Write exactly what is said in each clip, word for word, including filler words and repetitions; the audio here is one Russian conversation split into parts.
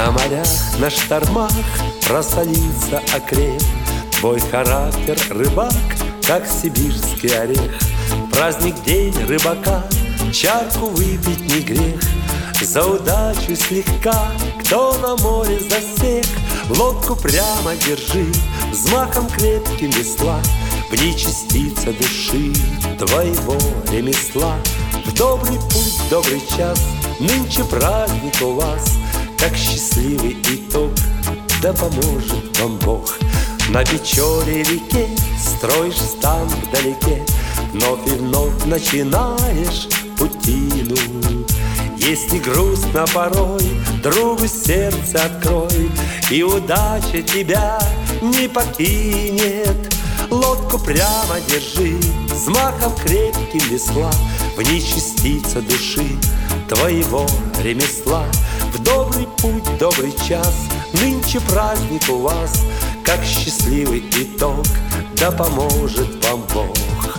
На морях, на штормах просолится окреп. Твой характер, рыбак, как сибирский орех. Праздник день рыбака, чарку выпить не грех. За удачу слегка, кто на море засек, лодку прямо держи, взмахом крепким весла. В ней частица души твоего ремесла. В добрый путь, добрый час, нынче праздник у вас. Как счастливый итог, да поможет вам Бог. На Печоре реке строишь стан вдалеке, вновь и вновь начинаешь путину. Если грустно порой, другу сердце открой, и удача тебя не покинет. Лодку прямо держи, взмахом крепким весла. В ней частица души твоего ремесла. В добрый путь, добрый час, нынче праздник у вас. Как счастливый итог, да поможет вам Бог.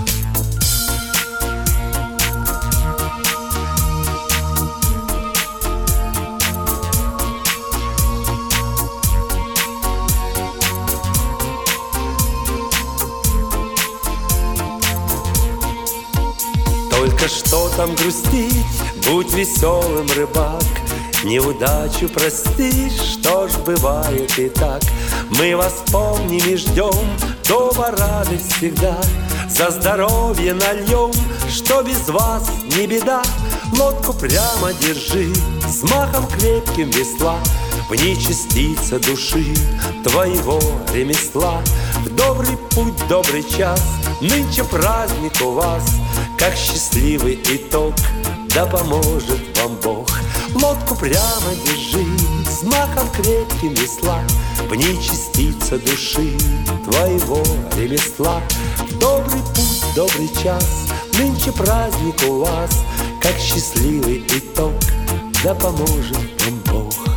Только что там грустить, будь веселым, рыбак. Неудачу простишь, что ж бывает и так. Мы вас помним и ждем, дома радость всегда. За здоровье нальем, что без вас не беда. Лодку прямо держи, взмахом крепким весла. В ней частица души твоего ремесла. В добрый путь, добрый час, нынче праздник у вас. Как счастливый итог, да поможет вам Бог. Лодку прямо держи, взмахом крепким весла. В ней частица души твоего ремесла. В добрый путь, добрый час, нынче праздник у вас. Как счастливый итог, да поможет вам Бог.